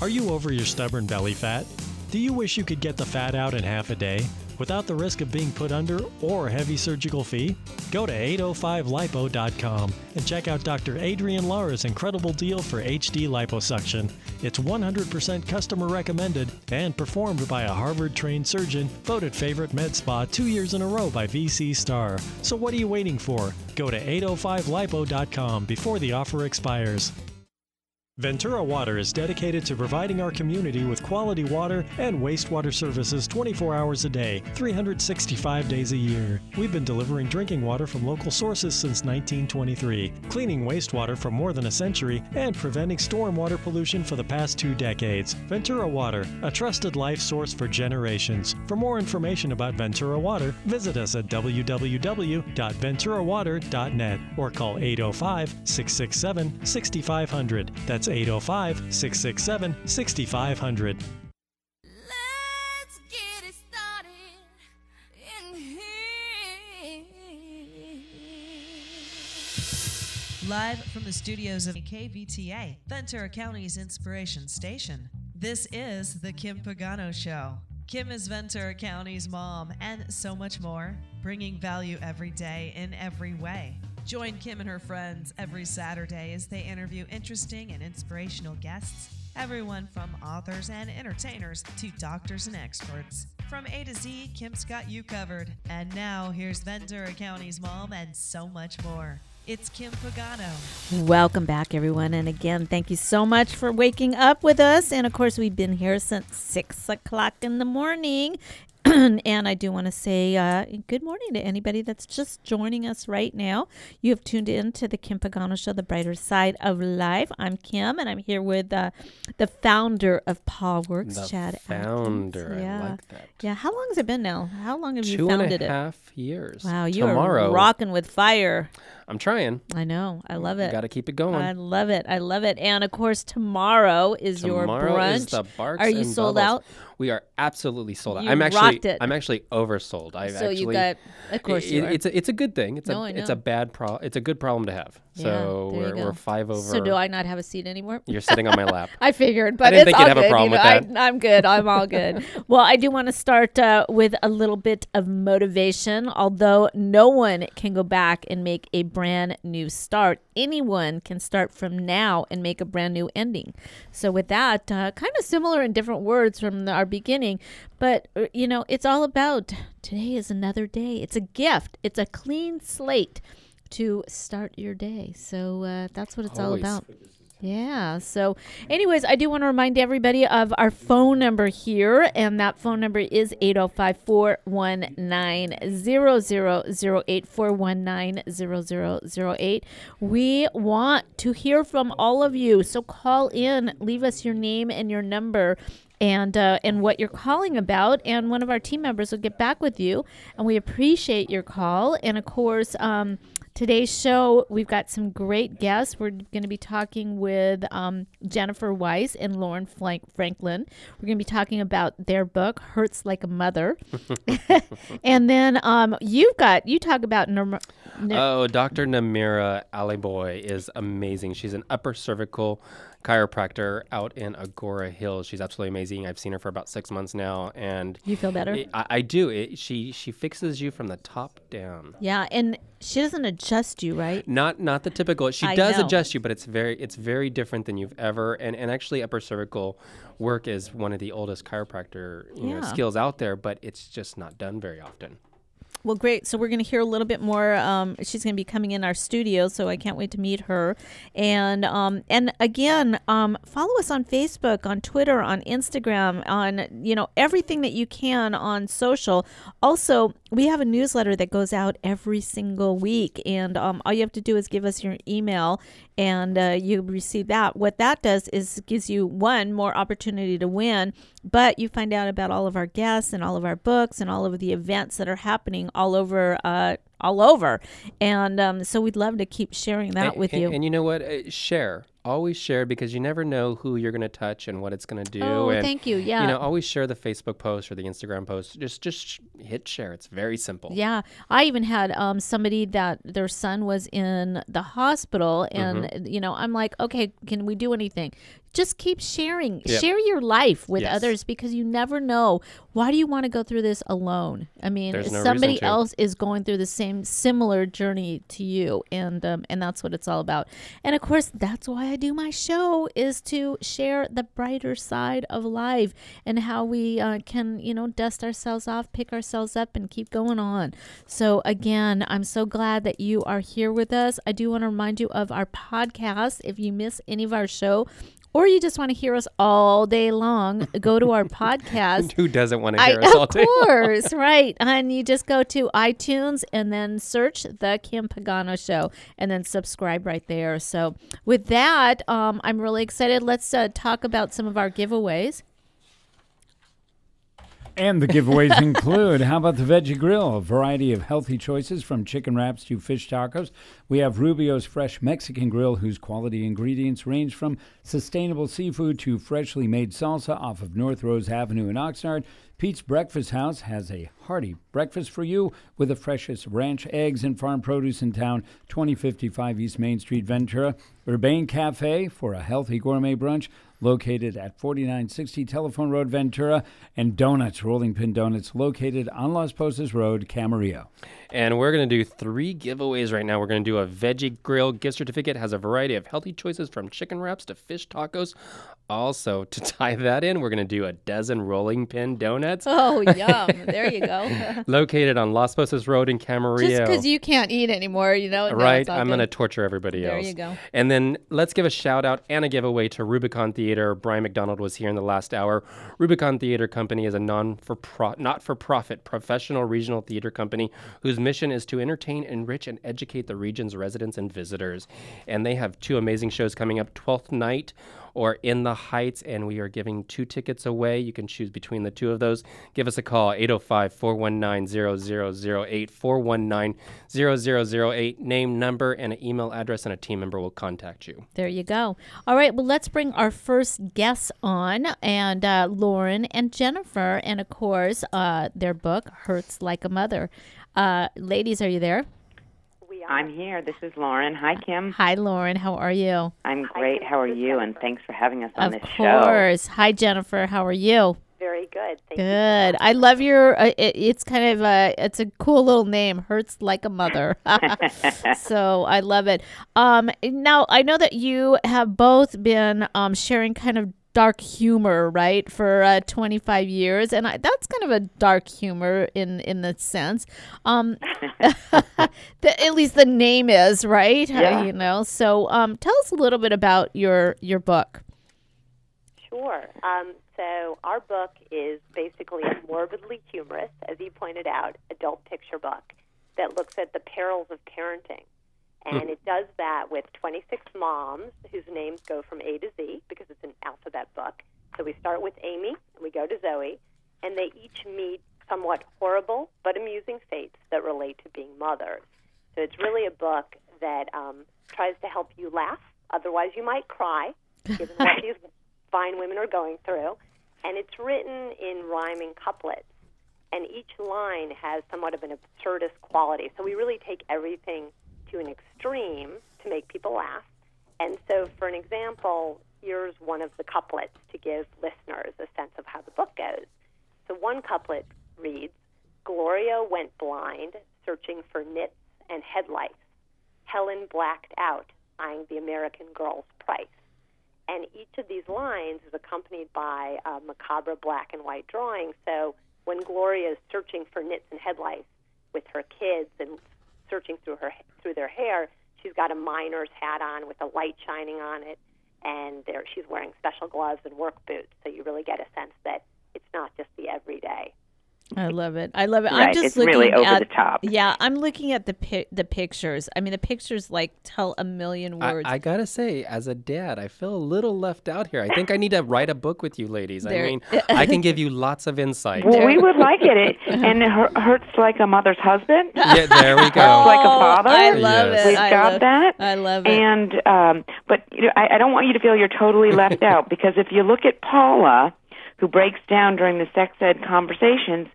Are you over your stubborn belly fat? Do you wish you could get the fat out in half a day without the risk of being put under or a heavy surgical fee? Go to 805lipo.com and check out Dr. Adrian Lara's incredible deal for HD liposuction. It's 100% customer recommended and performed by a Harvard-trained surgeon, voted favorite med spa 2 years in a row by VC Star. So what are you waiting for? Go to 805lipo.com before the offer expires. Ventura Water is dedicated to providing our community with quality water and wastewater services 24 hours a day, 365 days a year. We've been delivering drinking water from local sources since 1923, cleaning wastewater for more than a century, and preventing stormwater pollution for the past 2 decades. Ventura Water, a trusted life source for generations. For more information about Ventura Water, visit us at www.venturawater.net or call 805-667-6500. That's 805-667-6500. Let's get it started in here. Live from the studios of KVTA, Ventura County's Inspiration Station. This is The Kim Pagano Show. Kim is Ventura County's mom and so much more, bringing value every day in every way. Join Kim and her friends every Saturday as they interview interesting and inspirational guests, everyone from authors and entertainers to doctors and experts. From A to Z, Kim's got you covered. And now, here's Ventura County's mom and so much more. It's Kim Pagano. Welcome back, everyone. And again, thank you so much for waking up with us. And of course, we've been here since 6 o'clock in the morning. And I do want to say good morning to anybody that's just joining us right now. You have tuned in to the Kim Pagano Show, The Brighter Side of Life. I'm Kim, and I'm here with the founder of PawWorks, Chad founder, Atkins. I like that. Yeah, how long has it been now? How long have you founded it? 2.5 years. Wow, you Tomorrow, are rocking with fire. I'm trying. I know. I love it. Got to keep it going. I love it. I love it. And, of course, tomorrow is your brunch. Tomorrow is the Barks Are you and sold Bubbles. out? We are absolutely sold out. You I'm rocked it. actually oversold. You got, of course you are. It's a good thing. It's No, I it's know. a bad it's a good problem to have. Yeah, So there you go. we're 5 over. So do I not have a seat anymore? You're sitting on my lap. I figured, but didn't it's think all you'd have a good. problem with that. I'm good. I'm all good. Well, I do want to start with a little bit of motivation. Although no one can go back and make a brand new start, anyone can start from now and make a brand new ending. So with that, kind of similar in different words from our beginning, but it's all about today is another day. It's a gift. It's a clean slate to start your day. So that's what it's all about. Yeah. So anyways, I do want to remind everybody of our phone number here. And that phone number is 805-419-0008, 419-0008. We want to hear from all of you. So call in, leave us your name and your number and what you're calling about. And one of our team members will get back with you. And we appreciate your call. And of course, today's show, we've got some great guests. We're going to be talking with Jennifer Weiss and Lauren Franklin. We're going to be talking about their book, Hurts Like a Mother. And then you talk about... Dr. Namira Aliboy is amazing. She's an upper cervical chiropractor out in Agora Hills. She's absolutely amazing. I've seen her for about 6 months now, and you feel better? I do. She fixes you from the top down. Yeah, and she doesn't adjust you, right? Not the typical. She does adjust you, but it's very different than you've ever. And actually, upper cervical work is one of the oldest chiropractor skills out there, but it's just not done very often. Well, great. So we're going to hear a little bit more. She's going to be coming in our studio, so I can't wait to meet her. And again, follow us on Facebook, on Twitter, on Instagram, on everything that you can on social. Also, we have a newsletter that goes out every single week, and all you have to do is give us your email, and you receive that. What that does is gives you one more opportunity to win, but you find out about all of our guests and all of our books and all of the events that are happening all over. And so we'd love to keep sharing that with you. And you know what? Share. Always share, because you never know who you're going to touch and what it's going to do. Oh, and, thank you. Yeah. Always share the Facebook post or the Instagram post. Just hit share. It's very simple. Yeah. I even had somebody that their son was in the hospital, and, I'm like, okay, can we do anything? just keep sharing. Yep. Share your life with others, because you never know. Why do you want to go through this alone? I mean, somebody else is going through the same similar journey to you, and that's what it's all about. And of course, that's why I do my show, is to share the brighter side of life and how we can, dust ourselves off, pick ourselves up, and keep going on. So again, I'm so glad that you are here with us. I do want to remind you of our podcast. If you miss any of our show, or you just want to hear us all day long, go to our podcast. Who doesn't want to hear us all day long? Of course, right. And you just go to iTunes and then search The Kim Pagano Show and then subscribe right there. So with that, I'm really excited. Let's talk about some of our giveaways. And the giveaways include, how about the Veggie Grill? A variety of healthy choices from chicken wraps to fish tacos. We have Rubio's Fresh Mexican Grill, whose quality ingredients range from sustainable seafood to freshly made salsa off of North Rose Avenue in Oxnard. Pete's Breakfast House has a hearty breakfast for you with the freshest ranch eggs and farm produce in town, 2055 East Main Street, Ventura. Urbane Cafe for a healthy gourmet brunch, located at 4960 Telephone Road, Ventura, and Donuts, Rolling Pin Donuts, located on Las Posas Road, Camarillo. And we're going to do 3 giveaways right now. We're going to do a Veggie Grill gift certificate. Has a variety of healthy choices from chicken wraps to fish tacos. Also, to tie that in, we're going to do a dozen Rolling Pin Donuts. Oh, yum. There you go. Located on Las Posas Road in Camarillo. Just because you can't eat anymore, Right? I'm going to torture everybody else. There you go. And then let's give a shout out and a giveaway to Rubicon Theater. Brian McDonald was here in the last hour. Rubicon Theater Company is a not-for-profit professional regional theater company whose mission is to entertain, enrich, and educate the region's residents and visitors. And they have 2 amazing shows coming up, 12th Night or In the Heights, and we are giving 2 tickets away. You can choose between the 2 of those. Give us a call, 805-419-0008, 419-0008. Name, number, and an email address, and a team member will contact you. There you go. All right, well, let's bring our first guests on, and Lauren and Jennifer, and of course, their book, Hurts Like a Mother. Ladies, are you there? I'm here. This is Lauren. Hi, Kim. Hi, Lauren. How are you? I'm great. How are you? And thanks for having us on this show. Of course. Hi, Jennifer. How are you? Very good. Thank you. Good. I love your, it's kind of it's a cool little name, Hurts Like a Mother. So I love it. Now, I know that you have both been sharing kind of dark humor, right, for 25 years, and that's kind of a dark humor in the sense. At least the name is, right? Yeah. So tell us a little bit about your book. Sure. So our book is basically a morbidly humorous, as you pointed out, adult picture book that looks at the perils of parenting. And it does that with 26 moms whose names go from A to Z, because it's an alphabet book. So we start with Amy, and we go to Zoe, and they each meet somewhat horrible but amusing fates that relate to being mothers. So it's really a book that tries to help you laugh. Otherwise, you might cry, given what these fine women are going through. And it's written in rhyming couplets. And each line has somewhat of an absurdist quality. So we really take everything to an extreme to make people laugh. And so, for an example, here's one of the couplets to give listeners a sense of how the book goes. So one couplet reads, Gloria went blind, searching for nits and headlights. Helen blacked out, eyeing the American girl's price. And each of these lines is accompanied by a macabre black and white drawing. So when Gloria is searching for nits and headlights with her kids and searching through their hair, she's got a miner's hat on with a light shining on it, and she's wearing special gloves and work boots. So you really get a sense that it's not just the everyday. I love it. I love it. Right, I'm just it's looking really over at the top. Yeah, I'm looking at the pictures. I mean, the pictures tell a million words. I gotta say, as a dad, I feel a little left out here. I think I need to write a book with you, ladies. I mean, I can give you lots of insight. Well, we would like it. And it hurts like a mother's husband. Yeah, there we go. Hurts like a father. I love it. We've got that. I love it. And but I don't want you to feel you're totally left out, because if you look at Paula, who breaks down during the sex ed conversations,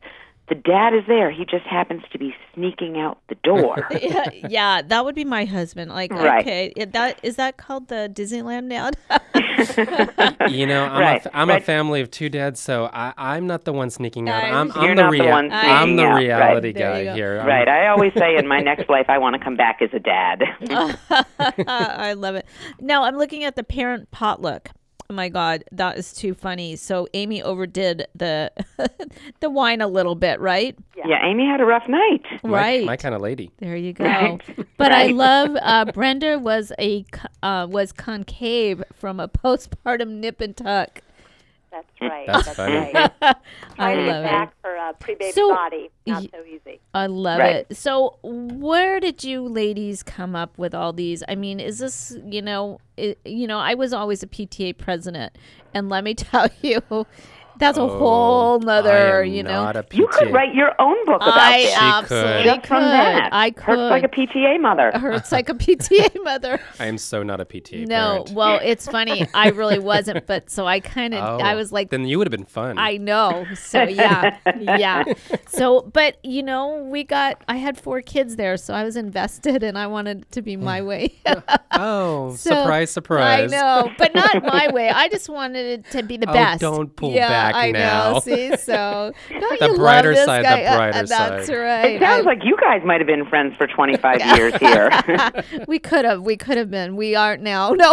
the dad is there. He just happens to be sneaking out the door. Yeah, that would be my husband. Like, Right. okay, is that called the Disneyland dad? I'm Right. a family of two dads, so I'm not the one sneaking out. I'm- I'm You're the not the one I'm sneaking the out, reality right. There you guy go. here. Right. I always say in my next life, I want to come back as a dad. I love it. Now I'm looking at the parent potluck. Oh my God, that is too funny. So Amy overdid the the wine a little bit, right? Yeah, Amy had a rough night. Right. My kind of lady. There you go. Right. But I Right. love Brenda was was concave from a postpartum nip and tuck. That's right. That's funny. right. I Trying to love get it. back for a pre-baby So, body, not so easy. I love Right. it. So, where did you ladies come up with all these? I mean, is this, I was always a PTA president, and let me tell you, that's a whole nother, I am not a PTA. You could write your own book about I this. absolutely Just from that. I could. Hurts like a PTA mother. Hurts like a PTA mother. I am so not a PTA No, parent. well, it's funny. I really wasn't, but so I kind of, I was like, then you would have been fun. I know. So yeah. So, but I had 4 kids there, so I was invested and I wanted it to be my way. Oh, So, surprise, surprise. I know, but not my way. I just wanted it to be the Oh, best. don't pull yeah, back I now. know. See, so don't The you brighter love this side, the guy? brighter That's side. right. It sounds like you guys might have been friends for 25 years here. We could have been. We aren't now. No,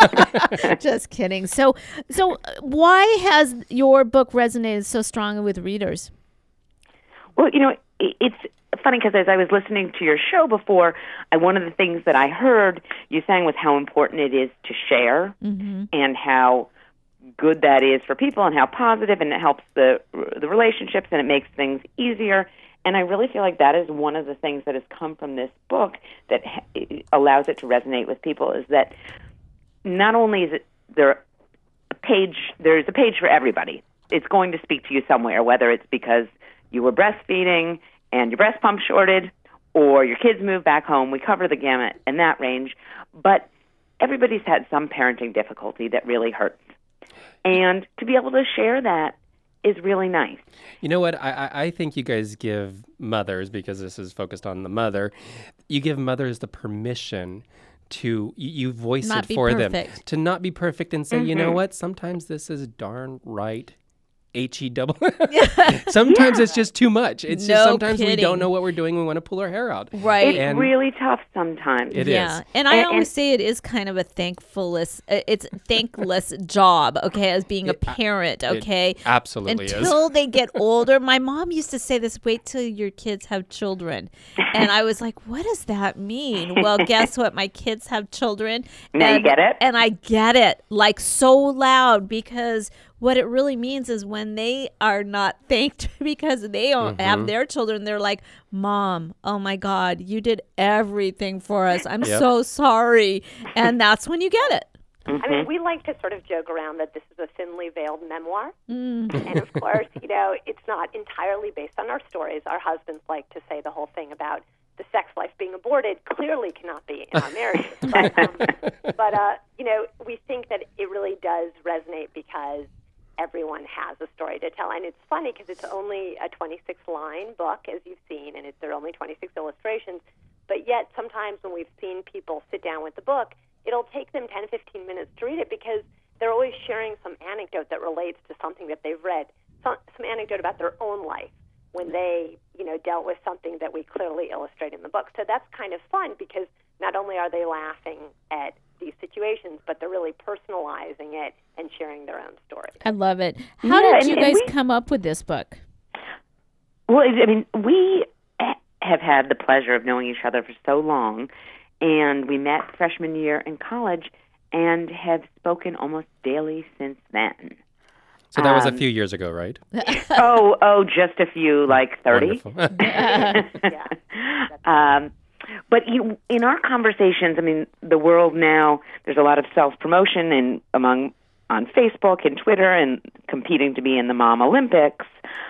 just kidding. So why has your book resonated so strongly with readers? Well, it's funny because as I was listening to your show before, one of the things that I heard you saying was how important it is to share and how good that is for people and how positive, and it helps the relationships and it makes things easier. And I really feel like that is one of the things that has come from this book that allows it to resonate with people, is that not only is there's a page for everybody. It's going to speak to you somewhere, whether it's because you were breastfeeding and your breast pump shorted, or your kids moved back home. We cover the gamut in that range. But everybody's had some parenting difficulty that really hurts. And to be able to share that is really nice. You know what? I think you guys give mothers, because this is focused on the mother, you give mothers the permission to, you voice Not it be for them. perfect. To not be perfect and say, you know what? Sometimes this is darn right. H-E-double. Sometimes it's just too much. It's No just sometimes we kidding. don't know what we're doing. We want to pull our hair out. Right. It's And- really tough sometimes. It yeah. is. And I And- always say it is kind of a thankless job, okay, as being a parent, okay? absolutely is. Until they get older. My mom used to say this, wait till your kids have children. And I was like, what does that mean? Well, guess what? My kids have children. Now you and, get it? And I get it, like so loud, because what it really means is when they are not thanked because they don't have their children, they're like, Mom, oh my God, you did everything for us. I'm Yep. so sorry. And that's when you get it. I mean, we like to sort of joke around that this is a thinly veiled memoir. Mm. And of course, it's not entirely based on our stories. Our husbands like to say the whole thing about the sex life being aborted clearly cannot be in our marriages. But we think that it really does resonate because everyone has a story to tell. And it's funny because it's only a 26-line book, as you've seen, and there are only 26 illustrations. But yet, sometimes when we've seen people sit down with the book, it'll take them 10, 15 minutes to read it because they're always sharing some anecdote that relates to something that they've read, some anecdote about their own life when they, dealt with something that we clearly illustrate in the book. So that's kind of fun because not only are they laughing at these situations, but they're really personalizing it and sharing their own story. I love it. How Yeah, did you and guys we- come up with this book? Well, I mean, we have had the pleasure of knowing each other for so long, and we met freshman year in college and have spoken almost daily since then. So that was a few years ago, right? Just a few, like 30. Wonderful. But in our conversations, I mean, the world now, there's a lot of self-promotion and on Facebook and Twitter and competing to be in the Mom Olympics.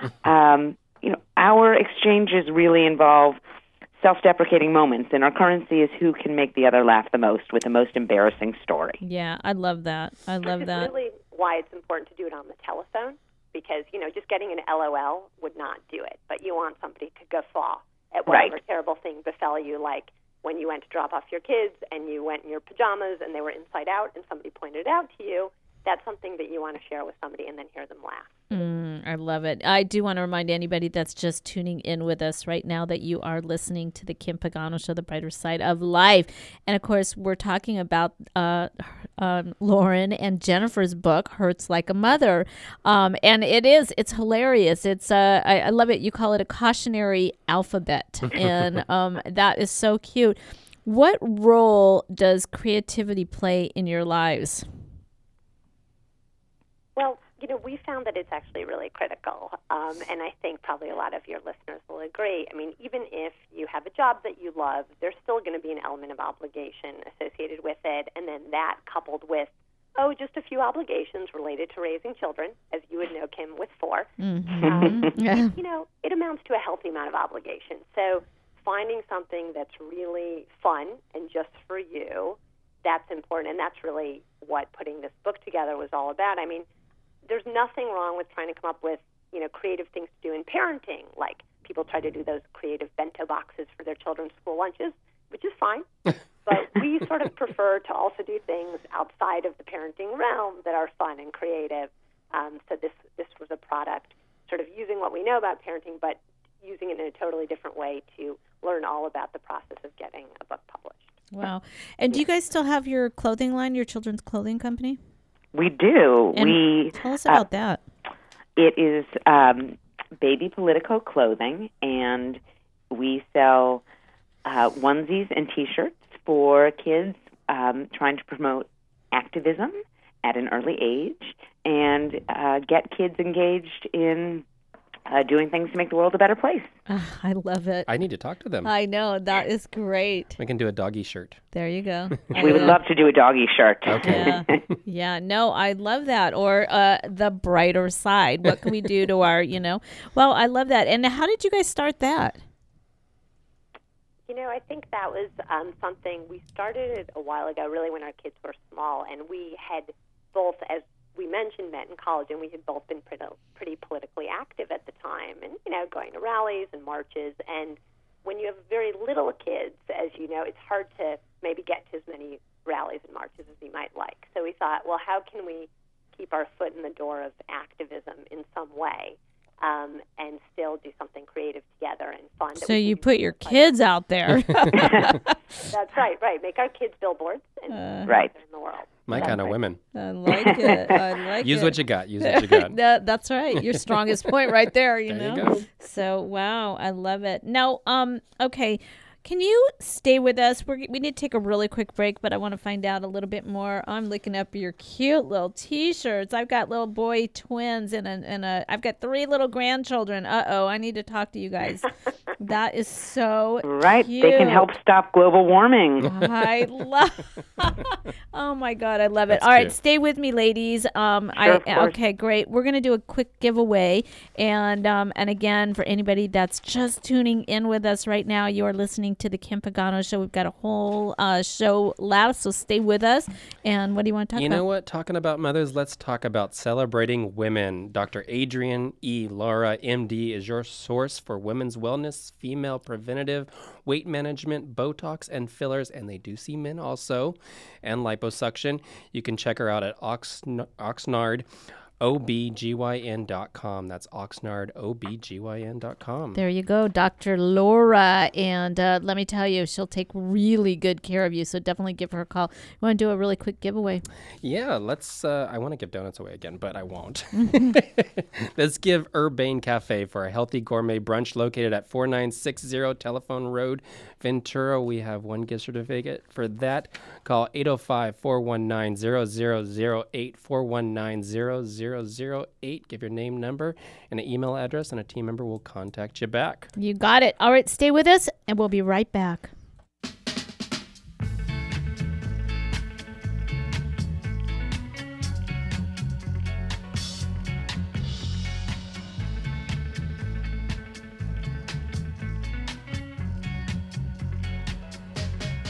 Our exchanges really involve self-deprecating moments, and our currency is who can make the other laugh the most with the most embarrassing story. Yeah, I love that. I love It's that. really why it's important to do it on the telephone because, just getting an LOL would not do it. But you want somebody to guffaw at whatever terrible thing befell you, like when you went to drop off your kids and you went in your pajamas and they were inside out and somebody pointed it out to you. That's something that you want to share with somebody and then hear them laugh. I love it. I do want to remind anybody that's just tuning in with us right now that you are listening to the Kim Pagano Show, The Brighter Side of Life. And of course, we're talking about Lauren and Jennifer's book, Hurts Like a Mother. And it's hilarious. It's I love it. You call it a cautionary alphabet. And that is so cute. What role does creativity play in your lives? Well, we found that it's actually really critical, and I think probably a lot of your listeners will agree. I mean, even if you have a job that you love, there's still going to be an element of obligation associated with it, and then that coupled with, just a few obligations related to raising children, as you would know, Kim, with 4. It amounts to a healthy amount of obligation. So finding something that's really fun and just for you, that's important, and that's really what putting this book together was all about. I mean, there's nothing wrong with trying to come up with, creative things to do in parenting. Like people try to do those creative bento boxes for their children's school lunches, which is fine. But we sort of prefer to also do things outside of the parenting realm that are fun and creative. So this was a product sort of using what we know about parenting, but using it in a totally different way to learn all about the process of getting a book published. Wow. And do you guys still have your clothing line, your children's clothing company? We do. And tell us about that. It is baby Politico clothing, and we sell onesies and T-shirts for kids trying to promote activism at an early age and get kids engaged in doing things to make the world a better place. I love it. I need to talk to them. I know. That is great. We can do a doggy shirt. There you go. We would love to do a doggy shirt. Okay. Yeah. No, I love that. Or the brighter side. What can we do to our, Well, I love that. And how did you guys start that? I think that was something we started it a while ago, really when our kids were small. And we had both, as we mentioned, met in college, and we had both been pretty politically active at the time and, going to rallies and marches. And when you have very little kids, as you know, it's hard to maybe get to as many rallies and marches as you might like. So we thought, well, how can we keep our foot in the door of activism in some way and still do something creative together and fun? So you put your kids out there. That's right. Make our kids billboards and in the world. My kind of women. I like it. Use what you got. Use what you got. That's right. Your strongest point right there, you There know. you go. So, wow, I love it. Now, okay, can you stay with us? We need to take a really quick break, but I want to find out a little bit more. I'm looking up your cute little T-shirts. I've got little boy twins and I've got 3 little grandchildren. I need to talk to you guys. That is so cute. They can help stop global warming. I love. Oh my God, I love it. That's All right, cute. stay with me, ladies. of course. Okay, great. We're gonna do a quick giveaway, and again, for anybody that's just tuning in with us right now, you are listening to the Kim Pagano Show. We've got a whole show left, so stay with us. And what do you want to talk about? You know what? Talking about mothers, let's talk about celebrating women. Dr. Adrian E. Lara, MD, is your source for women's wellness, female preventative, weight management, Botox, and fillers, and they do see men also, and liposuction. You can check her out at OxnardOBGYN.com. That's OxnardOBGYN.com. There you go, Dr. Laura. And let me tell you, she'll take really good care of you. So definitely give her a call. You want to do a really quick giveaway? Yeah, let's. I want to give donuts away again, but I won't. Let's give Urbane Cafe for a healthy gourmet brunch located at 4960 Telephone Road, Ventura. We have one gift certificate for that. Call 805-419-0008, 419-0008. Give your name, number, and an email address, and a team member will contact you back. You got it. All right, stay with us, and we'll be right back.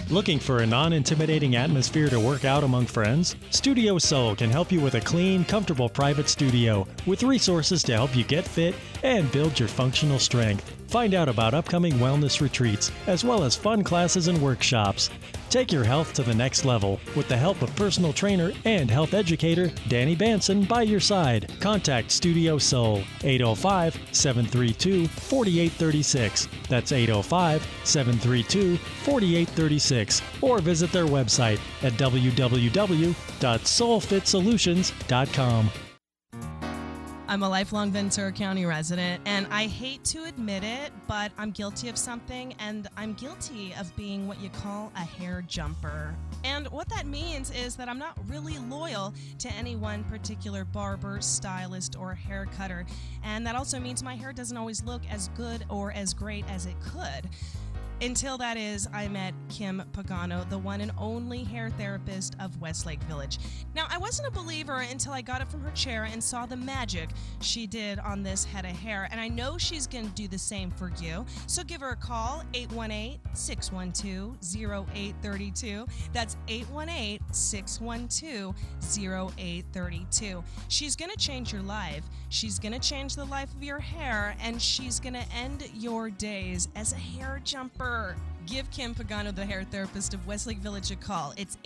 Looking for a non-intimidating atmosphere to work out among friends? Studio Soul can help you with a clean, comfortable private studio with resources to help you get fit and build your functional strength. Find out about upcoming wellness retreats, as well as fun classes and workshops. Take your health to the next level with the help of personal trainer and health educator Danny Banson by your side. Contact Studio Soul, 805-732-4836. That's 805-732-4836. Or visit their website at www.soulfitsolutions.com. I'm a lifelong Ventura County resident, and I hate to admit it, but I'm guilty of something, and I'm guilty of being what you call a hair jumper. And what that means is that I'm not really loyal to any one particular barber, stylist, or hair cutter. And that also means my hair doesn't always look as good or as great as it could. Until that is, I met Kim Pagano, the one and only hair therapist of Westlake Village. Now, I wasn't a believer until I got up from her chair and saw the magic she did on this head of hair, and I know she's going to do the same for you. So give her a call, 818-612-0832. That's 818-612-0832. She's going to change your life. She's going to change the life of your hair, and she's going to end your days as a hair jumper. Give Kim Pagano, the hair therapist of Westlake Village, a call. It's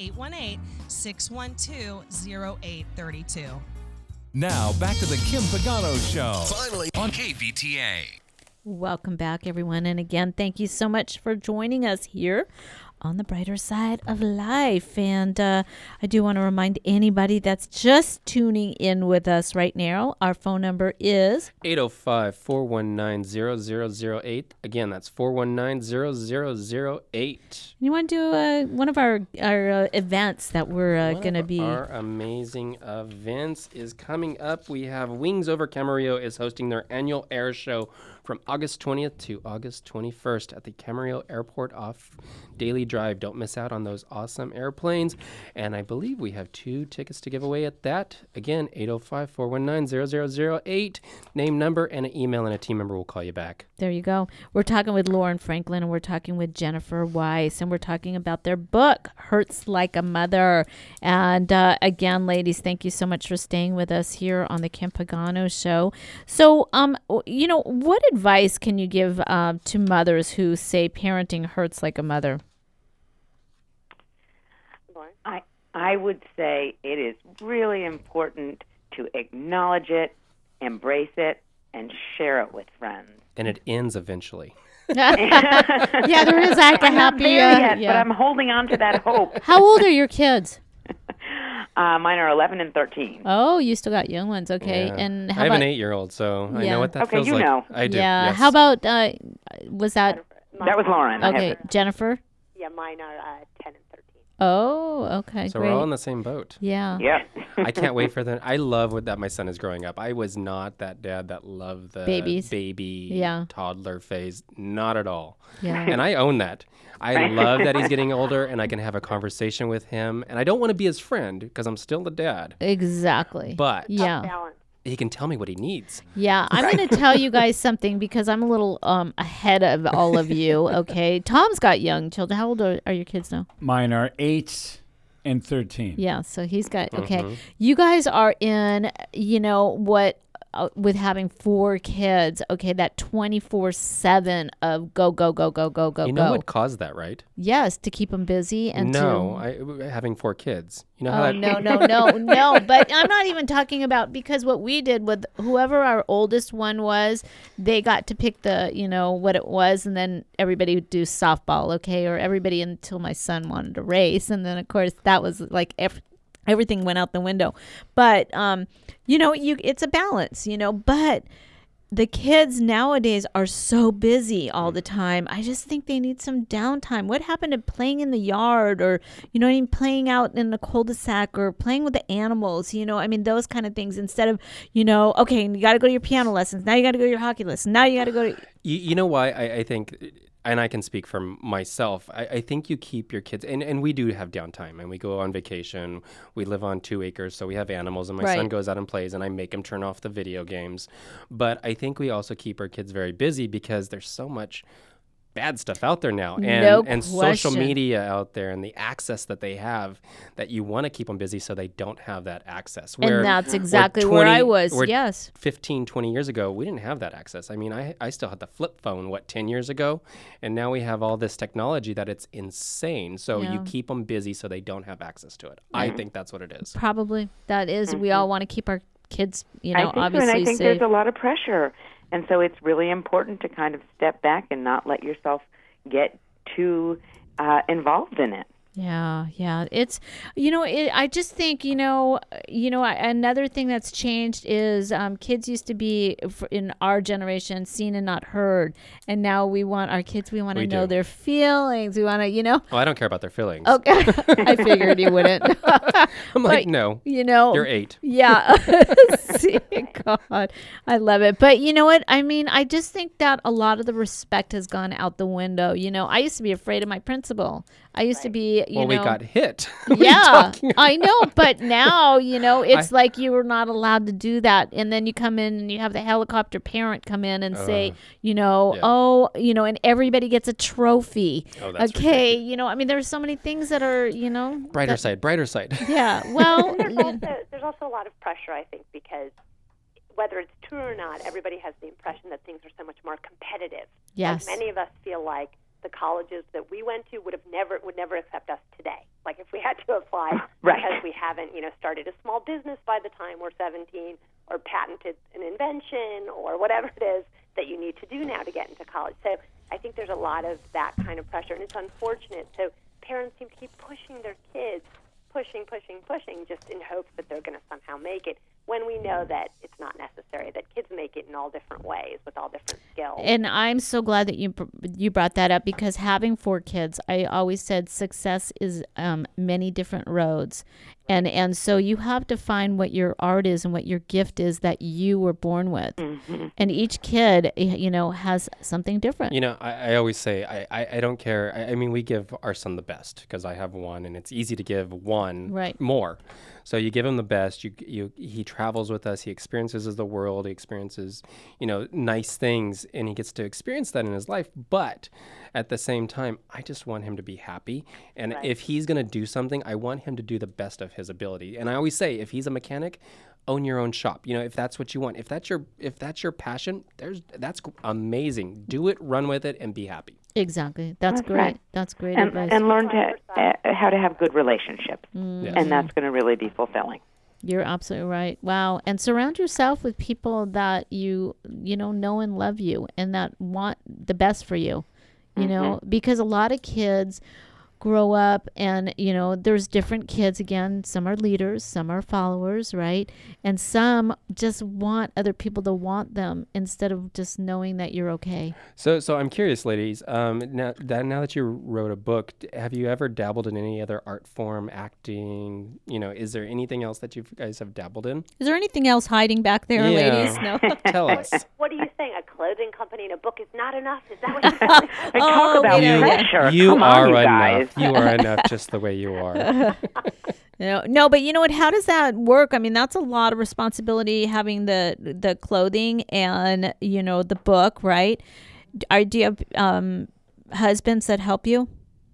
818-612-0832. Now, back to the Kim Pagano Show. Finally on KVTA. Welcome back, everyone. And again, thank you so much for joining us here on the brighter side of life. And I do want to remind anybody that's just tuning in with us right now, our phone number is 805-419-0008. Again, that's 419-0008. You want to do one of our events that we're going to be... Our amazing events is coming up. We have Wings Over Camarillo is hosting their annual air show from August 20th to August 21st at the Camarillo Airport off Daily Drive. Don't miss out on those awesome airplanes. And I believe we have 2 tickets to give away at that. Again, 805-419-0008. Name, number, and an email, and a team member will call you back. There you go. We're talking with Lauren Franklin, and we're talking with Jennifer Weiss, and we're talking about their book, Hurts Like a Mother. And again, ladies, thank you so much for staying with us here on the Kim Pagano Show. So, what advice can you give to mothers who say parenting hurts like a mother? I would say it is really important to acknowledge it, embrace it, and share it with friends. And it ends eventually. Yeah, there is like a happy... yet, but I'm holding on to that hope. How old are your kids? Mine are 11 and 13. Oh, you still got young ones. Okay. Yeah. And I have an 8-year-old, so I know what that feels like. Know. I do. Yeah. Yes. How about, was that... That was Lauren. Okay. Jennifer? Yeah, mine are 10 and 13. Oh, okay. So great. we're all in the same boat. Yeah. Yeah. I can't wait for them. I love that my son is growing up. I was not that dad that loved the baby toddler phase. Not at all. Yeah. And I own that. I love that he's getting older and I can have a conversation with him. And I don't want to be his friend because I'm still the dad. Exactly. But yeah. he can tell me what he needs. Yeah, I'm going to tell you guys something because I'm a little ahead of all of you, okay? Tom's got young children. How old are your kids now? Mine are 8 and 13. Yeah, so he's got, okay. You guys are in, what, with having 4 kids, okay, that 24/7 of go, go, go, go, go, go, You know what caused that, right? Yes, to keep them busy and having 4 kids. You know how no. But I'm not even talking about, because what we did with whoever our oldest one was, they got to pick the, what it was, and then everybody would do softball, okay, or everybody until my son wanted to race, and then of course that was like everything went out the window. But it's a balance, but the kids nowadays are so busy all the time. I just think they need some downtime. What happened to playing in the yard, or, playing out in the cul-de-sac, or playing with the animals, those kind of things, instead of, okay, you got to go to your piano lessons. Now you got to go to your hockey lessons. Now you got to go to... You know why I think... And I can speak for myself. I think you keep your kids, and we do have downtime, and we go on vacation. We live on 2 acres, so we have animals, and my son goes out and plays, and I make him turn off the video games. But I think we also keep our kids very busy because there's so much bad stuff out there now, No and social question. media out there, and the access that they have, that you want to keep them busy so they don't have that access. And that's exactly where I was, where yes. 15, 20 years ago, we didn't have that access. I mean, I still had the flip phone, 10 years ago? And now we have all this technology that it's insane. So Yeah. you keep them busy so they don't have access to it. I think that's what it is. Probably. That is. We all want to keep our kids, you know, I think so, obviously and I think safe. there's a lot of pressure. And so it's really important to kind of step back and not let yourself get too involved in it. Yeah, yeah. It's, you know, I just think, another thing that's changed is kids used to be, in our generation, seen and not heard. And now we want our kids, we want to know their feelings. We want to, Oh, I don't care about their feelings. Okay. I figured you wouldn't. I'm like, no. You're 8. Yeah. See, God, I love it. But you know what? I mean, I just think that a lot of the respect has gone out the window. You know, I used to be afraid of my principal. I used to be, you know. We got hit. What are you Yeah, talking about? I know. But now, it's like you were not allowed to do that. And then you come in and you have the helicopter parent come in and say, and everybody gets a trophy. Oh, that's okay. I mean, there's so many things that are, Brighter side. Yeah. Well, There's also a lot of pressure, I think, because whether it's true or not, everybody has the impression that things are so much more competitive. Yes. Like many of us feel like the colleges that we went to would never accept us today. Like if we had to apply because we haven't, started a small business by the time we're 17 or patented an invention or whatever it is that you need to do now to get into college. So I think there's a lot of that kind of pressure, and it's unfortunate. So parents seem to keep pushing their kids, pushing, just in hopes that they're going to somehow make it, when we know that it's not necessary, that kids make it in all different ways with all different skills. and I'm so glad that you brought that up, because having 4 kids, I always said success is many different roads. And so you have to find what your art is and what your gift is that you were born with. Mm-hmm. And each kid, has something different. I always say, I don't care. I mean, we give our son the best because I have one, and it's easy to give one more. So you give him the best. He travels with us. He experiences the world. He experiences, nice things, and he gets to experience that in his life. But at the same time, I just want him to be happy. And if he's going to do something, I want him to do the best of his ability. And I always say, if he's a mechanic, own your own shop. If that's what you want, if that's your passion, that's amazing. Do it, run with it, and be happy. Exactly. That's great. Right. That's great and, advice. And learn how to have good relationships. Yes. And that's going to really be fulfilling. You're absolutely right. Wow. And surround yourself with people that you know and love you and that want the best for you, because a lot of kids grow up and, there's different kids. Again, some are leaders, some are followers, right? And some just want other people to want them instead of just knowing that you're okay. So I'm curious, ladies, now that you wrote a book, have you ever dabbled in any other art form, acting? Is there anything else that you guys have dabbled in? Is there anything else hiding back there, ladies? No. Tell us. What are you saying? A clothing company and a book is not enough? Is that what you're saying? Talk about pressure. You Come are on, you enough. guys. You are enough just the way you are. No, but you know what? How does that work? I mean, that's a lot of responsibility, having the clothing and the book, right? Do you have husbands that help you?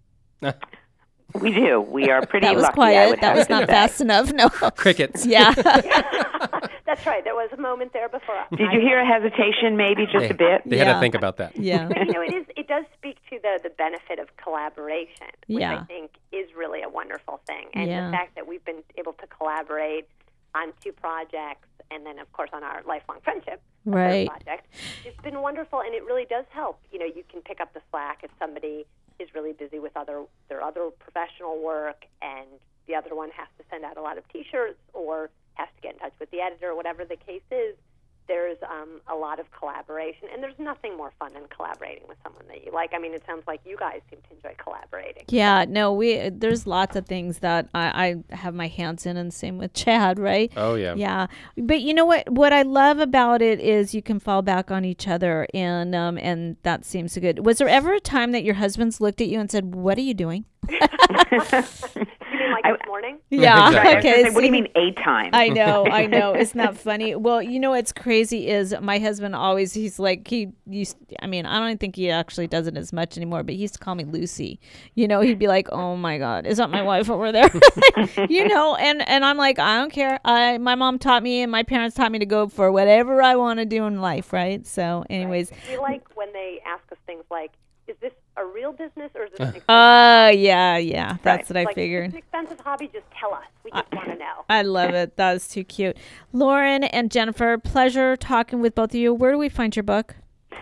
We do. We are pretty That was lucky. quiet. That was not fast enough. No. Crickets. Yeah. That's right. There was a moment there before. Did you hear a hesitation, maybe just a bit? They had to think about that. Yeah. But, it does speak to the benefit of collaboration, which I think is really a wonderful thing. And the fact that we've been able to collaborate on 2 projects, and then, of course, on our lifelong friendship project, it's been wonderful, and it really does help. You can pick up the slack if somebody is really busy with their other professional work, and the other one has to send out a lot of T-shirts or has to get in touch with the editor, or whatever the case is. There's a lot of collaboration, and there's nothing more fun than collaborating with someone that you like. I mean, it sounds like you guys seem to enjoy collaborating. Yeah, no, there's lots of things that I have my hands in, and same with Chad, right? Oh, yeah. Yeah. But you know what I love about it is you can fall back on each other, and that seems good. Was there ever a time that your husbands looked at you and said, "What are you doing?" You mean like this morning. Yeah. Exactly. I was gonna Okay. say, what do you see? mean a time? I know. Isn't that funny? Well, you know what's crazy is my husband always, he's like, I don't think he actually does it as much anymore, but he used to call me Lucy. You know, he'd be like, oh my God, is that my wife over there? You know, and I'm like, I don't care. My mom taught me and my parents taught me to go for whatever I want to do in life, right? So anyways. Right. We like when they ask us things like, is this a real business or is this an expensive Yeah. That's what I like, figured. If it's an expensive hobby, just tell us. We just want to know. I love it. That was too cute. Lauren and Jennifer, pleasure talking with both of you. Where do we find your book?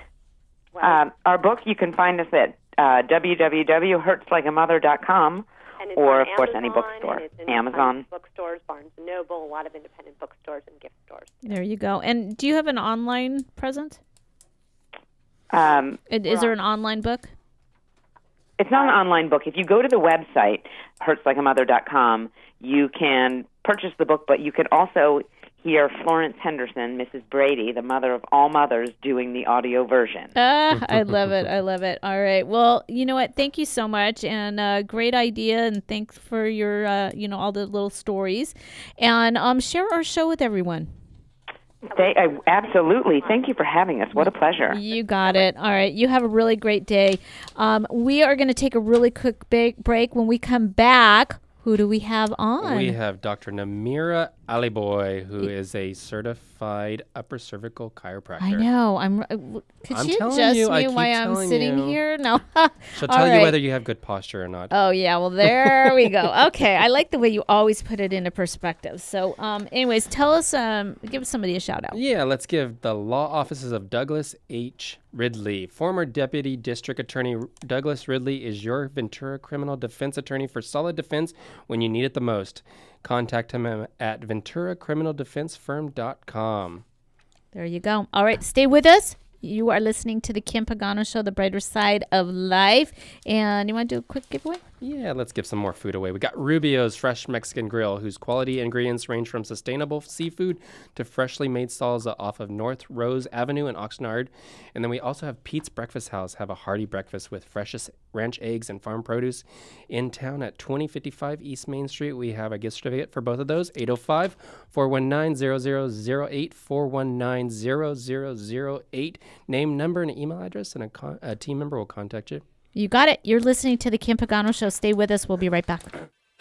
Our book, you can find us at www.hurtslikeamother.com, And it's or on of course any Amazon, bookstore. and it's in Amazon. bookstores, Barnes & Noble, a lot of independent bookstores and gift stores. There you go. And do you have an online presence? Um, Is there an online book? It's not an online book. If you go to the website, hurtslikeamother.com, you can purchase the book, but you can also hear Florence Henderson, Mrs. Brady, the mother of all mothers, doing the audio version. I love it. I love it. All right. Well, you know what? Thank you so much. And great idea. And thanks for your, all the little stories. And share our show with everyone. Absolutely. Thank you for having us. What a pleasure. You got it. All right. You have a really great day. We are going to take a really quick break. When we come back, who do we have on? We have Dr. Namira Aliboy, who is a certified upper cervical chiropractor. I know. Could I'm she telling adjust you, I me keep while I'm telling sitting you. here? No. She'll All tell you right. whether you have good posture or not. Oh, yeah. Well, there we go. Okay. I like the way you always put it into perspective. So, anyways, tell us, give somebody a shout out. Yeah, let's give the law offices of Douglas H. Ridley. Former Deputy District Attorney Douglas Ridley is your Ventura criminal defense attorney for solid defense when you need it the most. Contact him at venturacriminaldefensefirm.com. There you go. All right. Stay with us. You are listening to the Kim Pagano Show, the brighter side of life. And you want to do a quick giveaway? Yeah, let's give some more food away. We got Rubio's Fresh Mexican Grill, whose quality ingredients range from sustainable seafood to freshly made salsa off of North Rose Avenue in Oxnard. And then we also have Pete's Breakfast House. Have a hearty breakfast with freshest ranch eggs and farm produce in town at 2055 East Main Street. We have a gift certificate for both of those, 805-419-0008, 419-0008. Name, number, and email address, and a team member will contact you. You got it. You're listening to the Kim Pagano Show. Stay with us. We'll be right back.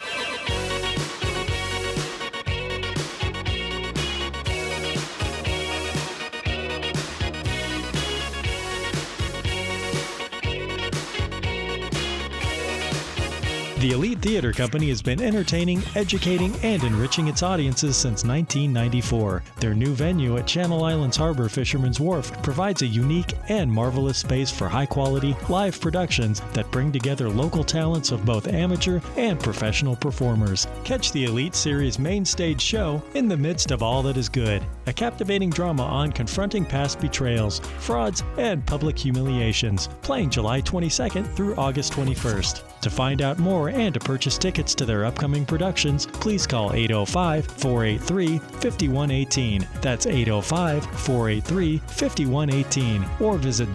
The Elite Theater Company has been entertaining, educating, and enriching its audiences since 1994. Their new venue at Channel Islands Harbor Fisherman's Wharf provides a unique and marvelous space for high-quality live productions that bring together local talents of both amateur and professional performers. Catch the Elite Series main stage show In the Midst of All That Is Good, a captivating drama on confronting past betrayals, frauds, and public humiliations, playing July 22nd through August 21st. To find out more and to purchase tickets to their upcoming productions, please call 805-483-5118. That's 805-483-5118. Or visit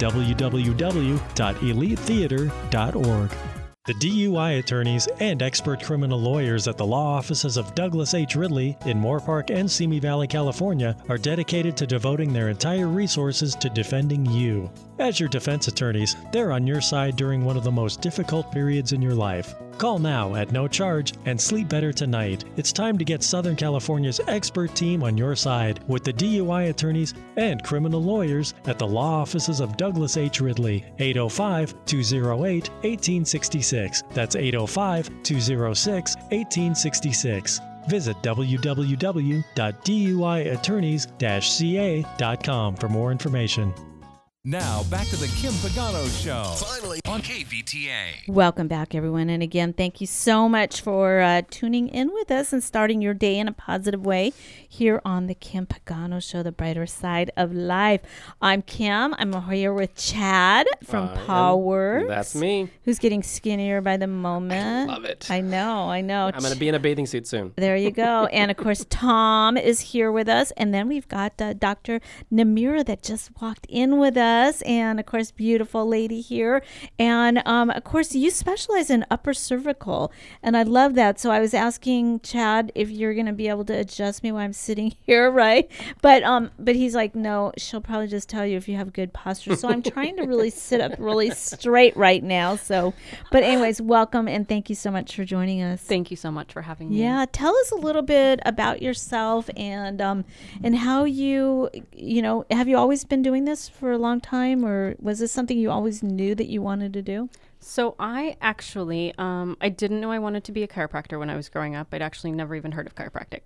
www.elitetheater.org. The DUI attorneys and expert criminal lawyers at the law offices of Douglas H. Ridley in Moorpark and Simi Valley, California, are dedicated to devoting their entire resources to defending you. As your defense attorneys, they're on your side during one of the most difficult periods in your life. Call now at no charge and sleep better tonight. It's time to get Southern California's expert team on your side with the DUI attorneys and criminal lawyers at the law offices of Douglas H. Ridley, 805-208-1866. That's 805-206-1866. Visit www.duiattorneys-ca.com for more information. Now, back to the Kim Pagano Show. Finally on KVTA. Welcome back, everyone. And again, thank you so much for tuning in with us and starting your day in a positive way here on the Kim Pagano Show, the brighter side of life. I'm Kim. I'm here with Chad from Power. That's me. Who's getting skinnier by the moment. I love it. I know. I'm going to be in a bathing suit soon. There you go. And, of course, Tom is here with us. And then we've got Dr. Namira that just walked in with us. us, and of course, beautiful lady here. And of course, you specialize in upper cervical, and I love that. So I was asking Chad if you're going to be able to adjust me while I'm sitting here, right? But he's like, no, she'll probably just tell you if you have good posture. So I'm trying to really sit up really straight right now. So, but anyways, welcome and thank you so much for joining us. Thank you so much for having me. Yeah, tell us a little bit about yourself and how you know, have you always been doing this for a long time, or was this something you always knew that you wanted to do? So I actually, I didn't know I wanted to be a chiropractor when I was growing up. I'd actually never even heard of chiropractic.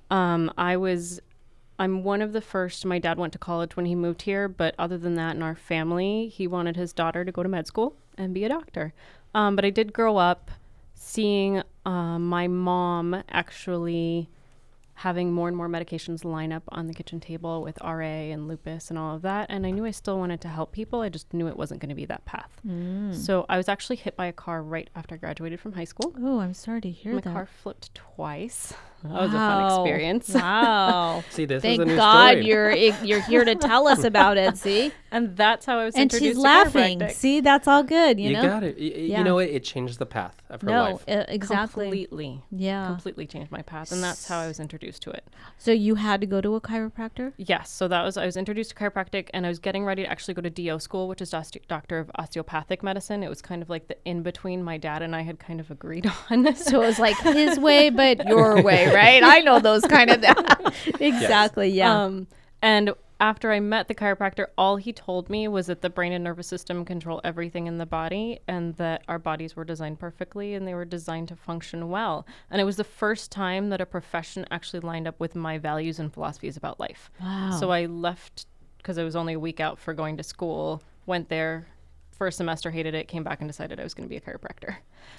I'm one of the first. My dad went to college when he moved here, but other than that, in our family, he wanted his daughter to go to med school and be a doctor. But I did grow up seeing my mom actually having more and more medications line up on the kitchen table with RA and lupus and all of that. And I knew I still wanted to help people. I just knew it wasn't going to be that path. So I was actually hit by a car right after I graduated from high school. Oh, I'm sorry to hear that. My car flipped twice. That was a fun experience. Wow. See, this Thank is a new God story. you're here to tell us about it, see? And that's how I was And introduced she's to laughing. chiropractic. See, that's all good, you know? got it. You know what? It changed the path of her life. Exactly. Completely. Yeah. Completely changed my path. And that's how I was introduced to it. So you had to go to a chiropractor? Yes. So I was introduced to chiropractic, and I was getting ready to actually go to DO school, which is Doctor of Osteopathic Medicine. It was kind of like the in-between my dad and I had kind of agreed on. So it was like his way, but your way, right? I know those kind of exactly. Yeah. And after I met the chiropractor, all he told me was that the brain and nervous system control everything in the body, and that our bodies were designed perfectly and they were designed to function well. And it was the first time that a profession actually lined up with my values and philosophies about life. Wow. So I left because I was only a week out for going to school, went there for a semester, hated it, came back and decided I was going to be a chiropractor.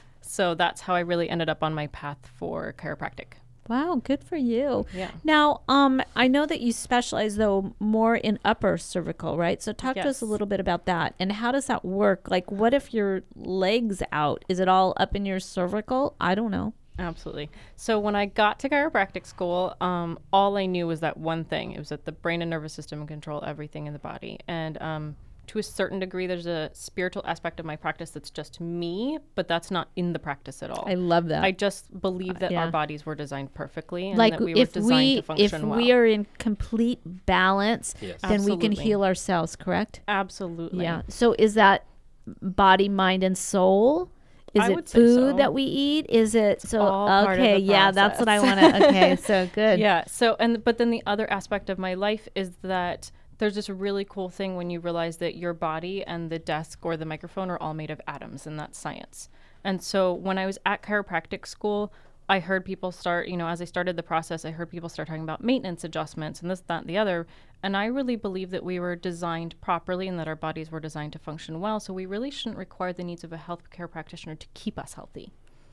So that's how I really ended up on my path for chiropractic. Wow, good for you. Yeah. Now, I know that you specialize though more in upper cervical, right? So talk to us a little bit about that. And how does that work? Like, what if your leg's out? Is it all up in your cervical? I don't know. Absolutely. So when I got to chiropractic school, all I knew was that one thing. It was that the brain and nervous system control everything in the body. And to a certain degree, there's a spiritual aspect of my practice that's just me, but that's not in the practice at all. I love that. I just believe that our bodies were designed perfectly, and like that we were if designed to function well. If we are in complete balance, Yes. then we can Absolutely. heal ourselves, correct? Absolutely. Yeah. So is that body, mind, and soul? Is I it would say food so. that we eat? Is it so? all part of Okay, the yeah, that's what I want process. to. Okay, so good. Yeah. So, but then the other aspect of my life is that there's this really cool thing when you realize that your body and the desk or the microphone are all made of atoms, and that's science. And so when I was at chiropractic school, I heard people start, as I started the process, I heard people start talking about maintenance adjustments and this, that, and the other. And I really believe that we were designed properly and that our bodies were designed to function well. So we really shouldn't require the needs of a healthcare practitioner to keep us healthy.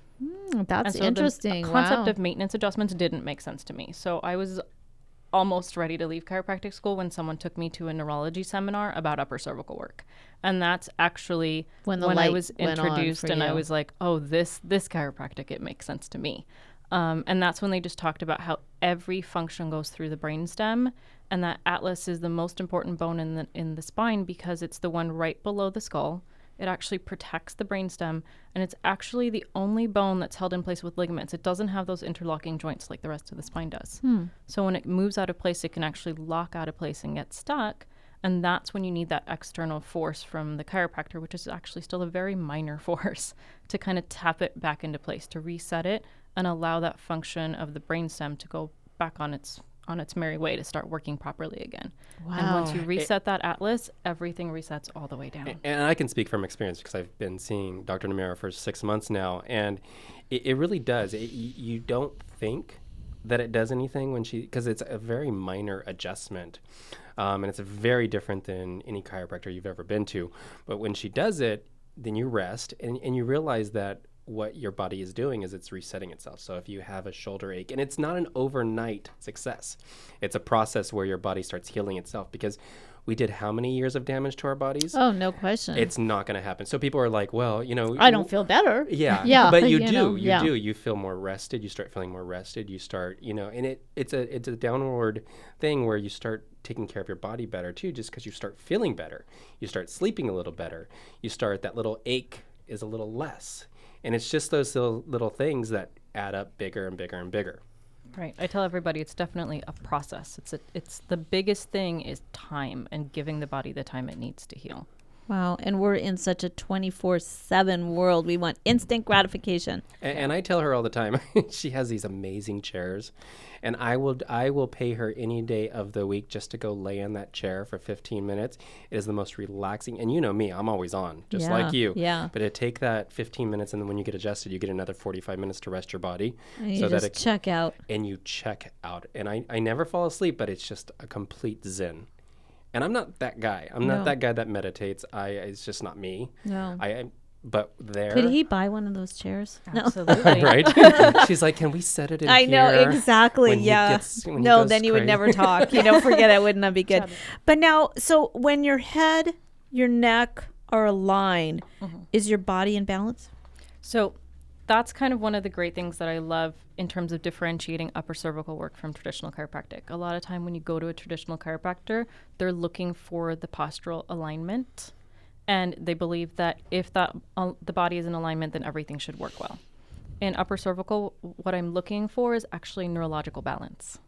That's And so interesting. The concept Wow. of maintenance adjustments didn't make sense to me. So I was almost ready to leave chiropractic school when someone took me to a neurology seminar about upper cervical work. And that's actually When the I light was went on introduced for and I you. was like, oh, this chiropractic, it makes sense to me. And that's when they just talked about how every function goes through the brainstem, and that atlas is the most important bone in the spine because it's the one right below the skull. It actually protects the brainstem, and it's actually the only bone that's held in place with ligaments. It doesn't have those interlocking joints like the rest of the spine does. So when it moves out of place, it can actually lock out of place and get stuck. And that's when you need that external force from the chiropractor, which is actually still a very minor force, to kind of tap it back into place, to reset it and allow that function of the brainstem to go back on its merry way to start working properly again. And once you reset that atlas, everything resets all the way down. And I can speak from experience because I've been seeing Dr. Namera for 6 months now, and it really does. You don't think that it does anything because it's a very minor adjustment, and it's very different than any chiropractor you've ever been to. But when she does it, then you rest, and you realize that what your body is doing is it's resetting itself. So if you have a shoulder ache, and it's not an overnight success, it's a process where your body starts healing itself, because we did how many years of damage to our bodies? Oh, no question. It's not going to happen. So people are like, well, I don't feel better. Yeah. Yeah. But you know, do. You feel more rested. You start feeling more rested. You start, and it's a downward thing where you start taking care of your body better too, just because you start feeling better. You start sleeping a little better. You start, that little ache is a little less. And it's just those little things that add up bigger and bigger and bigger. Right. I tell everybody it's definitely a process. It's the biggest thing is time, and giving the body the time it needs to heal. Wow. And we're in such a 24/7 world. We want instant gratification. And I tell her all the time, she has these amazing chairs, and I will pay her any day of the week just to go lay in that chair for 15 minutes. It is the most relaxing. And you know me, I'm always on, just like you. Yeah. But to take that 15 minutes, and then when you get adjusted, you get another 45 minutes to rest your body. And you just check out. And you check out. And I never fall asleep, but it's just a complete zen. And I'm not that guy. I'm not that guy that meditates. It's just not me. No. But there. Could he buy one of those chairs? Absolutely. Right? She's like, can we set it in I here? know, exactly. When he Yeah. when he No, goes then you would crazy? never talk. Forget it. Wouldn't that be good? But now, so when your head, your neck are aligned, is your body in balance? So that's kind of one of the great things that I love in terms of differentiating upper cervical work from traditional chiropractic. A lot of time when you go to a traditional chiropractor, they're looking for the postural alignment, and they believe that if the body is in alignment, then everything should work well. In upper cervical, what I'm looking for is actually neurological balance.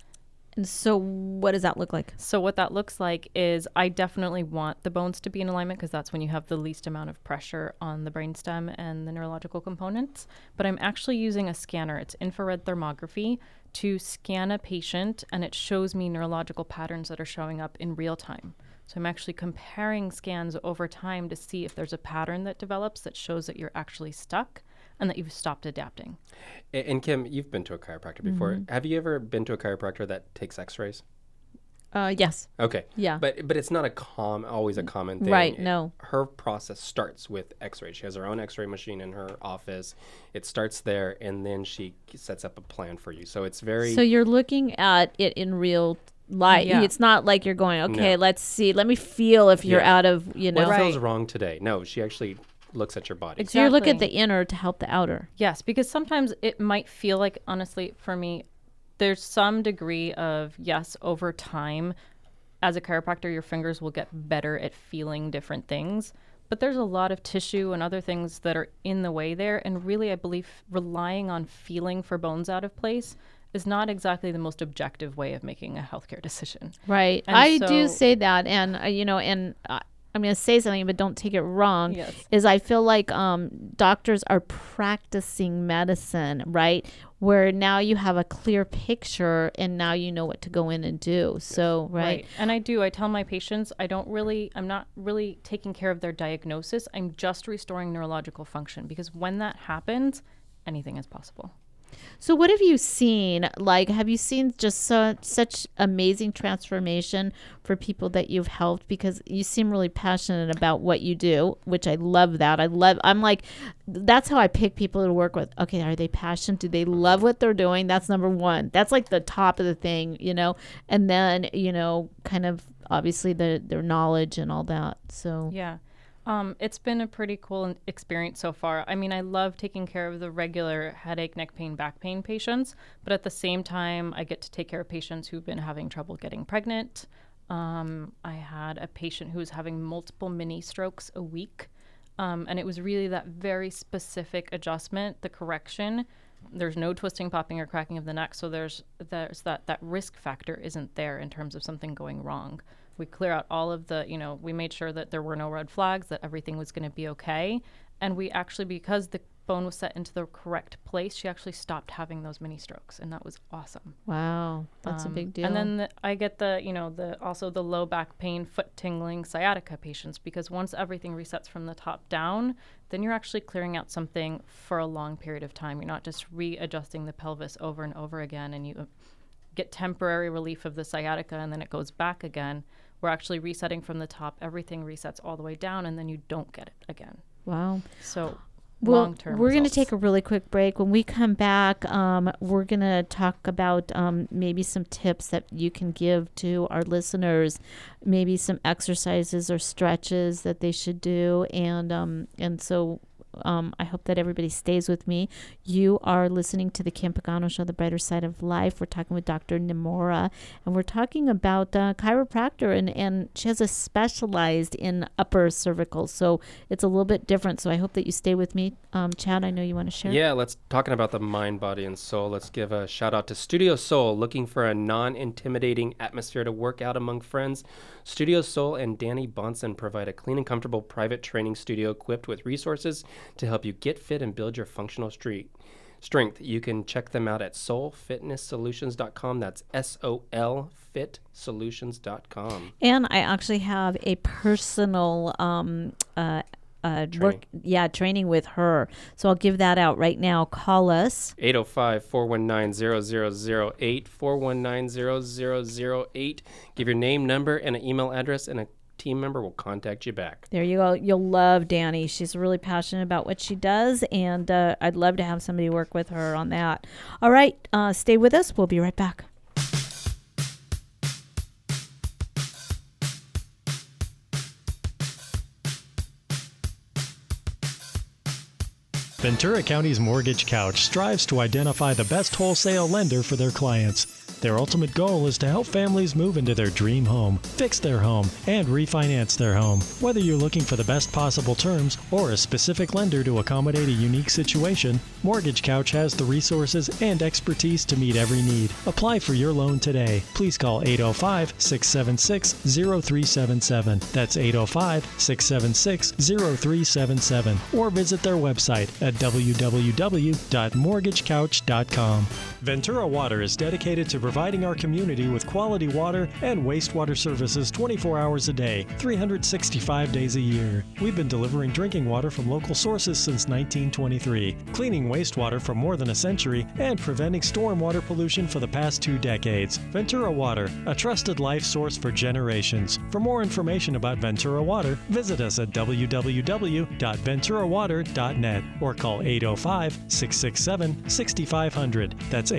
And so what does that look like? So what that looks like is I definitely want the bones to be in alignment, because that's when you have the least amount of pressure on the brainstem and the neurological components. But I'm actually using a scanner. It's infrared thermography to scan a patient, and it shows me neurological patterns that are showing up in real time. So I'm actually comparing scans over time to see if there's a pattern that develops that shows that you're actually stuck and that you've stopped adapting. And Kim, you've been to a chiropractor before. Have you ever been to a chiropractor that takes x-rays? Yes. Okay. Yeah. But it's not always a common thing. Right, no. Her process starts with x-rays. She has her own x-ray machine in her office. It starts there, and then she sets up a plan for you. So it's very... So you're looking at it in real light. Yeah. It's not like you're going, okay, let's see. Let me feel if you're out of, What feels wrong today? No, she actually looks at your body. So you look at the inner to help the outer. Yes, because sometimes it might feel like, honestly, for me, there's some degree of, yes, over time, as a chiropractor, your fingers will get better at feeling different things. But there's a lot of tissue and other things that are in the way there. And really, I believe relying on feeling for bones out of place is not exactly the most objective way of making a healthcare decision. Right. And I do say that. And, I'm going to say something, but don't take it wrong, is I feel like doctors are practicing medicine, right? Where now you have a clear picture and now you know what to go in and do. So, right. And I tell my patients, I'm not really taking care of their diagnosis. I'm just restoring neurological function, because when that happens, anything is possible. So what have you seen? Like, have you seen just such amazing transformation for people that you've helped? Because you seem really passionate about what you do, which I love that. I'm like, that's how I pick people to work with. Okay, are they passionate? Do they love what they're doing? That's number one. That's like the top of the thing, and then, kind of obviously their knowledge and all that. So yeah. It's been a pretty cool experience so far. I mean, I love taking care of the regular headache, neck pain, back pain patients, but at the same time, I get to take care of patients who've been having trouble getting pregnant. I had a patient who was having multiple mini strokes a week, and it was really that very specific adjustment, the correction. There's no twisting, popping, or cracking of the neck, so there's that risk factor isn't there in terms of something going wrong. We clear out all of the, we made sure that there were no red flags, that everything was going to be okay. And we actually, because the bone was set into the correct place, she actually stopped having those mini strokes. And that was awesome. Wow. That's a big deal. And then I get also the low back pain, foot tingling, sciatica patients, because once everything resets from the top down, then you're actually clearing out something for a long period of time. You're not just readjusting the pelvis over and over again, and you get temporary relief of the sciatica and then it goes back again. We're actually resetting from the top. Everything resets all the way down, and then you don't get it again. Wow. So Well, long-term we're going to results. take a really quick break. When we come back, we're going to talk about maybe some tips that you can give to our listeners, maybe some exercises or stretches that they should do. And so I hope that everybody stays with me. You are listening to the Kim Pagano Show, The Brighter Side of Life. We're talking with Dr. Nimora, and we're talking about chiropractor, and she has a specialized in upper cervical, so it's a little bit different. So I hope that you stay with me. Chad, I know you want to share. Yeah, let's talking about the mind, body, and soul. Let's give a shout out to Studio Soul, looking for a non-intimidating atmosphere to work out among friends. Studio Soul and Danny Bonson provide a clean and comfortable private training studio equipped with resources to help you get fit and build your functional strength. You can check them out at soulfitnesssolutions.com. That's SOL fitsolutions.com. And I actually have a personal training with her. So I'll give that out right now. Call us. 805-419-0008, 419-0008. Give your name, number, and an email address, and a team member will contact you back. There you go. You'll love Danny. She's really passionate about what she does, and I'd love to have somebody work with her on that. All right. Stay with us. We'll be right back. Ventura County's Mortgage Couch strives to identify the best wholesale lender for their clients. Their ultimate goal is to help families move into their dream home, fix their home, and refinance their home. Whether you're looking for the best possible terms or a specific lender to accommodate a unique situation, Mortgage Couch has the resources and expertise to meet every need. Apply for your loan today. Please call 805-676-0377. That's 805-676-0377. Or visit their website at www.mortgagecouch.com. Ventura Water is dedicated to providing our community with quality water and wastewater services 24 hours a day, 365 days a year. We've been delivering drinking water from local sources since 1923, cleaning wastewater for more than a century, and preventing stormwater pollution for the past 2 decades. Ventura Water, a trusted life source for generations. For more information about Ventura Water, visit us at www.venturawater.net or call 805-667-6500. That's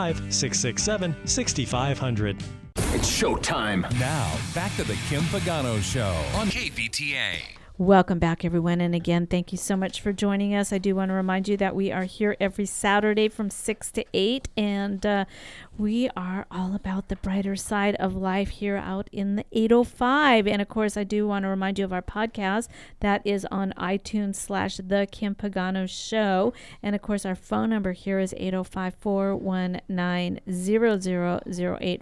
805-667-6500. It's showtime. Now, back to the Kim Pagano Show on KVTA. Welcome back, everyone. And again, thank you so much for joining us. I do want to remind you that we are here every Saturday from 6 to 8, and we are all about the brighter side of life here out in the 805. And of course, I do want to remind you of our podcast that is on iTunes / The Kim Pagano Show. And of course, our phone number here is 805-419-0008,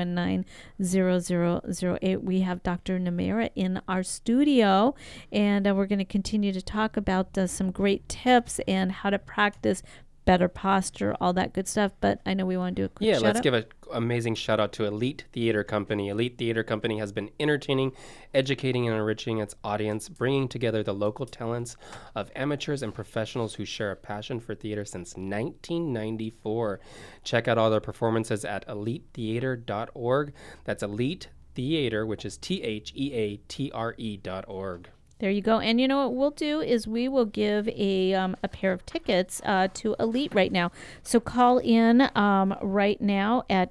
419-0008. We have Dr. Nimora in our studio, and we're going to continue to talk about some great tips and how to practice better posture, all that good stuff. But I know we want to do a quick shout let's out. give an amazing shout out to Elite Theater Company. Elite Theater Company has been entertaining, educating, and enriching its audience, bringing together the local talents of amateurs and professionals who share a passion for theater since 1994. Check out all their performances at elitetheater.org. That's Elite Theater, which is THEATRE.org. There you go. And you know what we'll do is we will give a pair of tickets to Elite right now. So call in right now at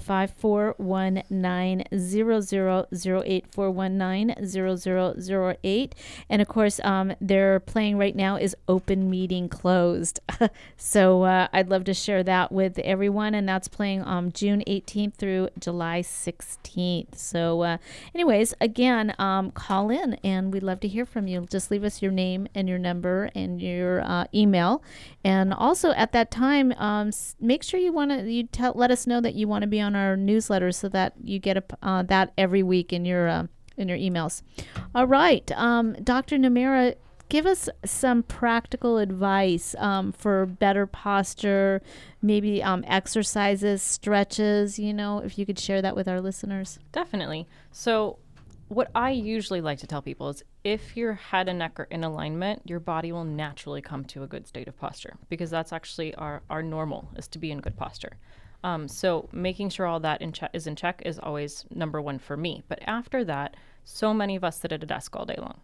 805-419-0008, 419-0008. And of course, they're playing right now is Open Meeting Closed. So I'd love to share that with everyone. And that's playing June 18th through July 16th. So anyways, again, call in and we'd love to hear from you. Just leave us your name and your number and your email. And also at that time, make sure you want to let us know that you want to be on our newsletter so that you get that every week in your emails. All right, Dr. Nimora, give us some practical advice for better posture, maybe exercises, stretches, if you could share that with our listeners. Definitely. So what I usually like to tell people is if your head and neck are in alignment, your body will naturally come to a good state of posture, because that's actually our normal, is to be in good posture. So making sure all that is in check is always number one for me. But after that, so many of us sit at a desk all day long.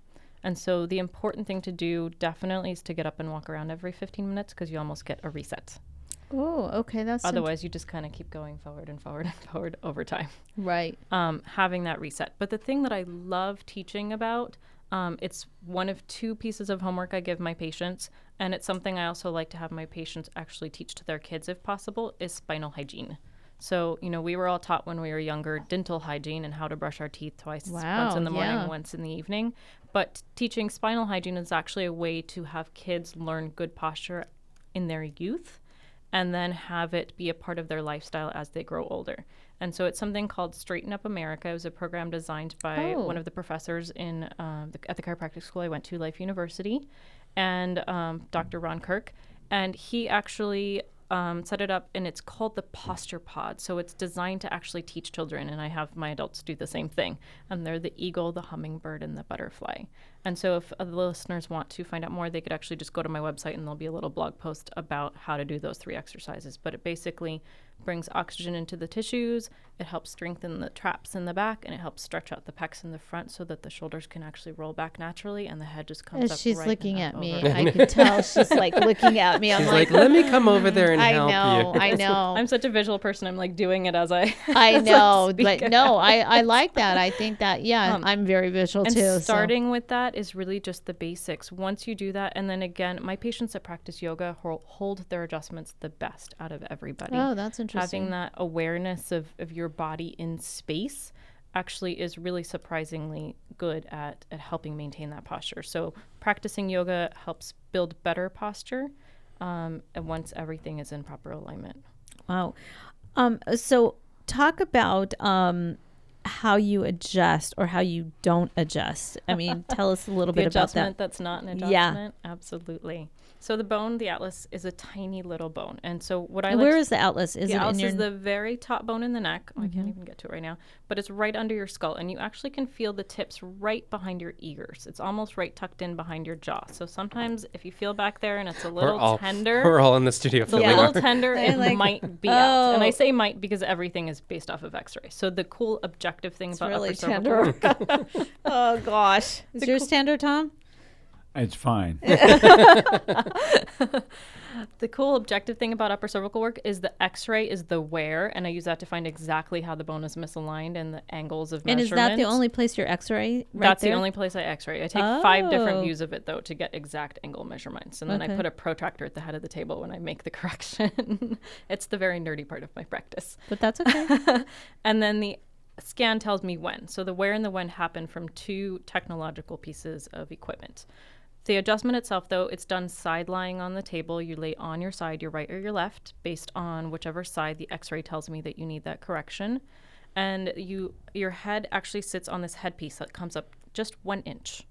And so the important thing to do definitely is to get up and walk around every 15 minutes because you almost get a reset. Oh, okay. That's Otherwise, you just kind of keep going forward and forward and forward over time. right. Having that reset. But the thing that I love teaching about, it's one of 2 pieces of homework I give my patients, and it's something I also like to have my patients actually teach to their kids if possible, is spinal hygiene. So, we were all taught when we were younger dental hygiene and how to brush our teeth twice, once in the morning, once in the evening. But teaching spinal hygiene is actually a way to have kids learn good posture in their youth and then have it be a part of their lifestyle as they grow older. And so it's something called Straighten Up America. It was a program designed by one of the professors at the chiropractic school I went to, Life University, and Dr. Ron Kirk. And he actually set it up, and it's called the Posture Pod. So it's designed to actually teach children, and I have my adults do the same thing. And they're the eagle, the hummingbird, and the butterfly. And so if the listeners want to find out more, they could actually just go to my website, and there'll be a little blog post about how to do those 3 exercises. But it basically brings oxygen into the tissues, it helps strengthen the traps in the back, and it helps stretch out the pecs in the front so that the shoulders can actually roll back naturally, and the head just comes up she's right looking and at up me. over. I could tell she's like looking at me. I'm She's like, let me come over there and I help know, you. I know. I'm such a visual person. I'm like doing it as I I as know, speak. but no, I like that. I think that, I'm very visual And too. starting with that is really just the basics. Once you do that, and then again, my patients that practice yoga hold their adjustments the best out of everybody. Oh, that's interesting. Having that awareness of your body in space actually is really surprisingly good at helping maintain that posture. So practicing yoga helps build better posture, and once everything is in proper alignment. Wow. So talk about how you adjust or how you don't adjust. I mean, tell us a little bit about that. That's not an adjustment? Yeah. Absolutely. So the bone, the atlas, is a tiny little bone. And so what I Where is the atlas? Is the it atlas in your... is the very top bone in the neck. Oh, I can't even get to it right now. But it's right under your skull. And you actually can feel the tips right behind your ears. It's almost right tucked in behind your jaw. So sometimes if you feel back there and it's a little tender. We're all in the studio. A little tender, it might be out. And I say might because everything is based off of x-ray. So the cool objective thing about really upper cervical tender. Oh, gosh. Is yours tender, Tom? It's fine. The cool objective thing about upper cervical work is the x-ray is the where, and I use that to find exactly how the bone is misaligned and the angles of measurement. And is that the only place your x-ray That's the only place I x-ray. I take 5 different views of it, though, to get exact angle measurements. And then I put a protractor at the head of the table when I make the correction. It's the very nerdy part of my practice. But that's okay. And then the scan tells me when. So the where and the when happen from 2 technological pieces of equipment. The adjustment itself, though, it's done side lying on the table. You lay on your side, your right or your left, based on whichever side the x-ray tells me that you need that correction. And your head actually sits on this headpiece that comes up just 1 inch.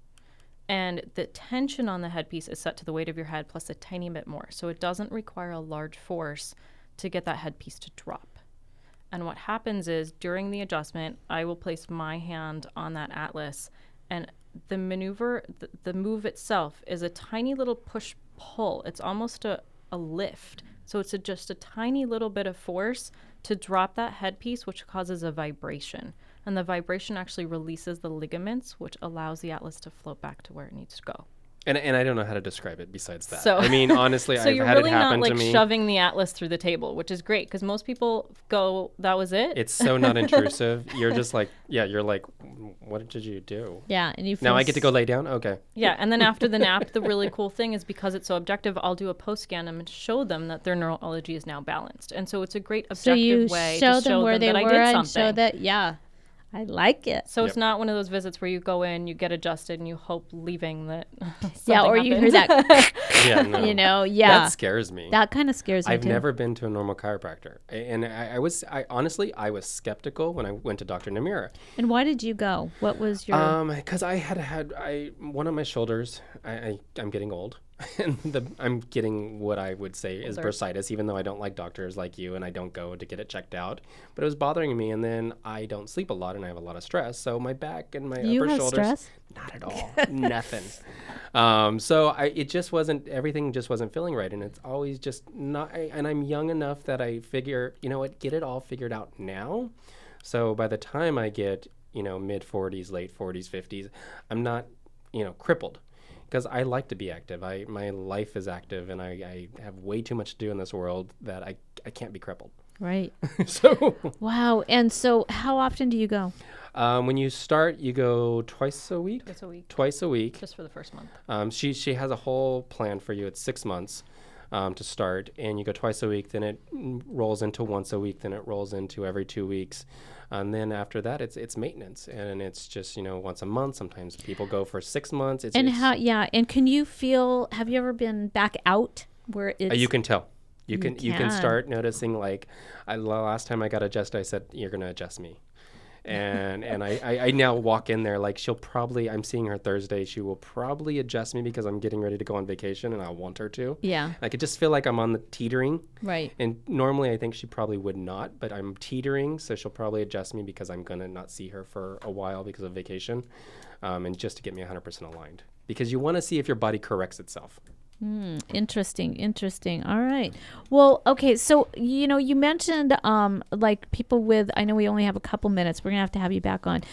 And the tension on the headpiece is set to the weight of your head plus a tiny bit more. So it doesn't require a large force to get that headpiece to drop. And what happens is during the adjustment, I will place my hand on that atlas, and the maneuver, the move itself is a tiny little push-pull. It's almost a lift. So it's just a tiny little bit of force to drop that headpiece, which causes a vibration. And the vibration actually releases the ligaments, which allows the atlas to float back to where it needs to go. And I don't know how to describe it besides that. So, I mean, honestly, so I've you're had really it happen not to like me. shoving the atlas through the table, which is great because most people go, that was it. It's so not intrusive. You're just like, you're like, what did you do? Yeah, and you now I get to go lay down? Okay. Yeah, and then after the nap, the really cool thing is because it's so objective, I'll do a post scan and show them that their neurology is now balanced. And so it's a great objective way to show them where they that were I did and something. show that, I like it. So it's not one of those visits where you go in, you get adjusted, and you hope leaving that. Or you hear that. Yeah, no. You know, That scares me. That kind of scares me I've too. never been to a normal chiropractor, and I honestly was skeptical when I went to Dr. Namira. And why did you go? What was your? Because I had one of my shoulders. I'm getting old. And I'm getting what I would say is bursitis, even though I don't like doctors like you and I don't go to get it checked out. But it was bothering me, and then I don't sleep a lot and I have a lot of stress. So my back and my upper shoulders. Stress? Not at all. Nothing. So it just wasn't, everything just wasn't feeling right. And it's always just not, and I'm young enough that I figure, you know what, get it all figured out now. So by the time I get, mid 40s, late 40s, 50s, I'm not crippled. Because I like to be active. My life is active, and I have way too much to do in this world that I can't be crippled. Right. So wow. And so how often do you go? When you start, you go twice a week. Twice a week. Just for the first month. She has a whole plan for you. It's 6 months to start, and you go twice a week. Then it rolls into once a week. Then it rolls into every 2 weeks. And then after that, it's maintenance, and it's just once a month. Sometimes people go for 6 months. And can you feel? Have you ever been back out where it's? You can tell. You can start noticing like, last time I got adjusted, I said you're gonna adjust me, and I now walk in there like I'm seeing her Thursday. She will probably adjust me because I'm getting ready to go on vacation, and I want her to. Yeah. I could just feel like I'm on the teetering. Right. And normally I think she probably would not, but I'm teetering, so she'll probably adjust me because I'm gonna not see her for a while because of vacation, and just to get me 100% aligned, because you want to see if your body corrects itself. Interesting. All right. Well, okay. So, you mentioned, like people with, I know we only have a couple minutes. We're going to have you back on,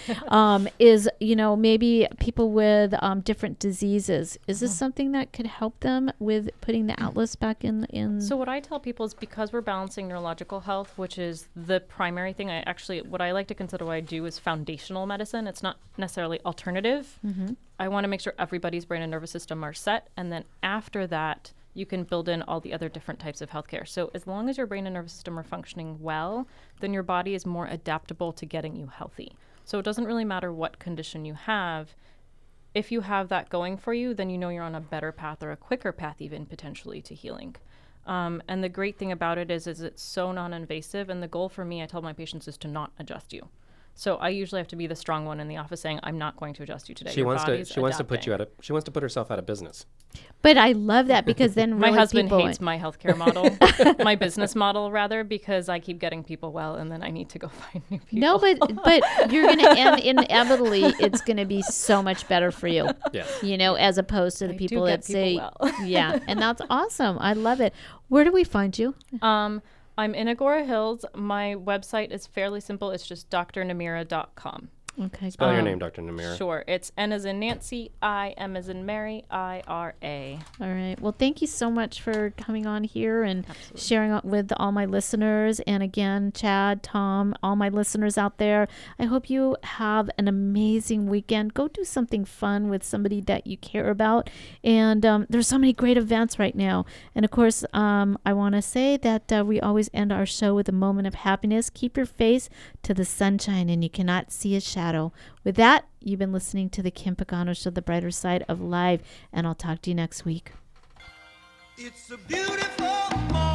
is, maybe people with different diseases. Is this something that could help them with putting the Atlas back in? So what I tell people is, because we're balancing neurological health, which is the primary thing, what I like to consider what I do is foundational medicine. It's not necessarily alternative. Mm-hmm. I want to make sure everybody's brain and nervous system are set. And then after that, you can build in all the other different types of healthcare. So as long as your brain and nervous system are functioning well, then your body is more adaptable to getting you healthy. So it doesn't really matter what condition you have. If you have that going for you, then you're on a better path, or a quicker path even potentially, to healing. And the great thing about it is it's so non-invasive. And the goal for me, I tell my patients, is to not adjust you. So I usually have to be the strong one in the office saying, I'm not going to adjust you today. She wants to put herself out of business. But I love that, because then my husband hates my healthcare model, my business model rather, because I keep getting people well, and then I need to go find new people. No, but you're going to inevitably, it's going to be so much better for you. Yeah. As opposed to the people that say, yeah, and that's awesome. I love it. Where do we find you? I'm in Agora Hills. My website is fairly simple. It's just drnamira.com. Okay. Spell your name, Dr. Namira. Sure. It's N as in Nancy, I, M as in Mary, I-R-A. All right. Well, thank you so much for coming on here and sharing with all my listeners. And again, Chad, Tom, all my listeners out there, I hope you have an amazing weekend. Go do something fun with somebody that you care about. And there's so many great events right now. And of course, I want to say that we always end our show with a moment of happiness. Keep your face to the sunshine, and you cannot see a shadow. With that, you've been listening to the Kim Pagano Show, the brighter side of life, and I'll talk to you next week. It's a beautiful morning.